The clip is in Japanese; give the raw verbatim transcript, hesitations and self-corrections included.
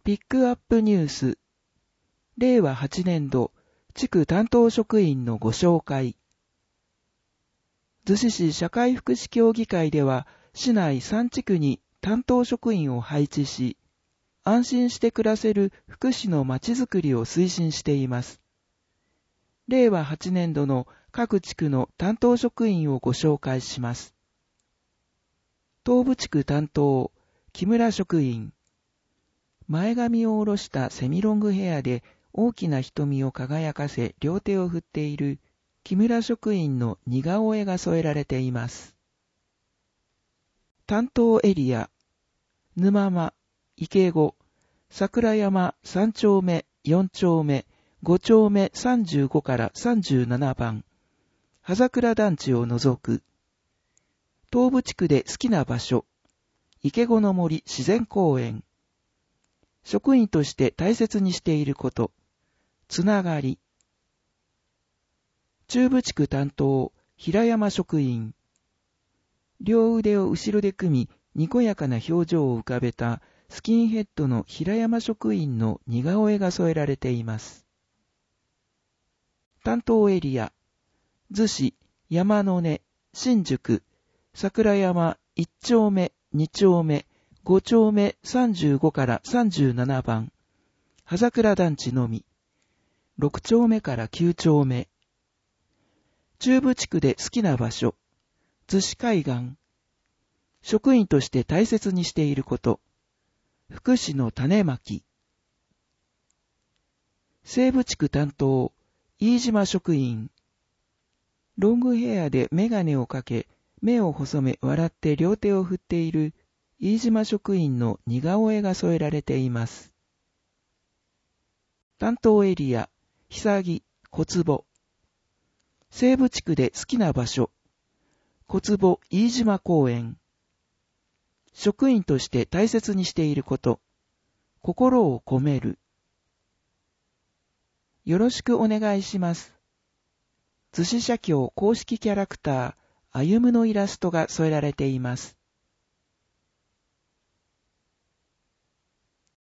ピックアップニュース、れいわはちねんど地区担当職員のご紹介。逗子市社会福祉協議会では、市内さんちくに担当職員を配置し、安心して暮らせる福祉のまちづくりを推進しています。れいわはちねんどの各地区の担当職員をご紹介します。東部地区担当、木村職員。前髪を下ろしたセミロングヘアで大きな瞳を輝かせ両手を振っている木村職員の似顔絵が添えられています。担当エリア、沼間、池子、桜山さんちょうめ、よんちょうめ、ごちょうめさんじゅうごからさんじゅうななばん、葉桜団地を除く。東部地区で好きな場所、池子の森自然公園。職員として大切にしていること、つながり。中部地区担当、平山職員。両腕を後ろで組み、にこやかな表情を浮かべたスキンヘッドの平山職員の似顔絵が添えられています。担当エリア、逗子、山の根、新宿、桜山いっちょうめ、にちょうめ、ごちょうめさんじゅうごからさんじゅうななばん、葉桜団地のみ、ろくちょうめからきゅうちょうめ。中部地区で好きな場所、逗子海岸。職員として大切にしていること、福祉の種まき。西部地区担当、飯島職員。ロングヘアでメガネをかけ、目を細め笑って両手を振っている飯島職員の似顔絵が添えられています。担当エリア、久木、小坪。西部地区で好きな場所、小坪飯島公園。職員として大切にしていること、心を込める。よろしくお願いします。逗子社協公式キャラクター、歩むのイラストが添えられています。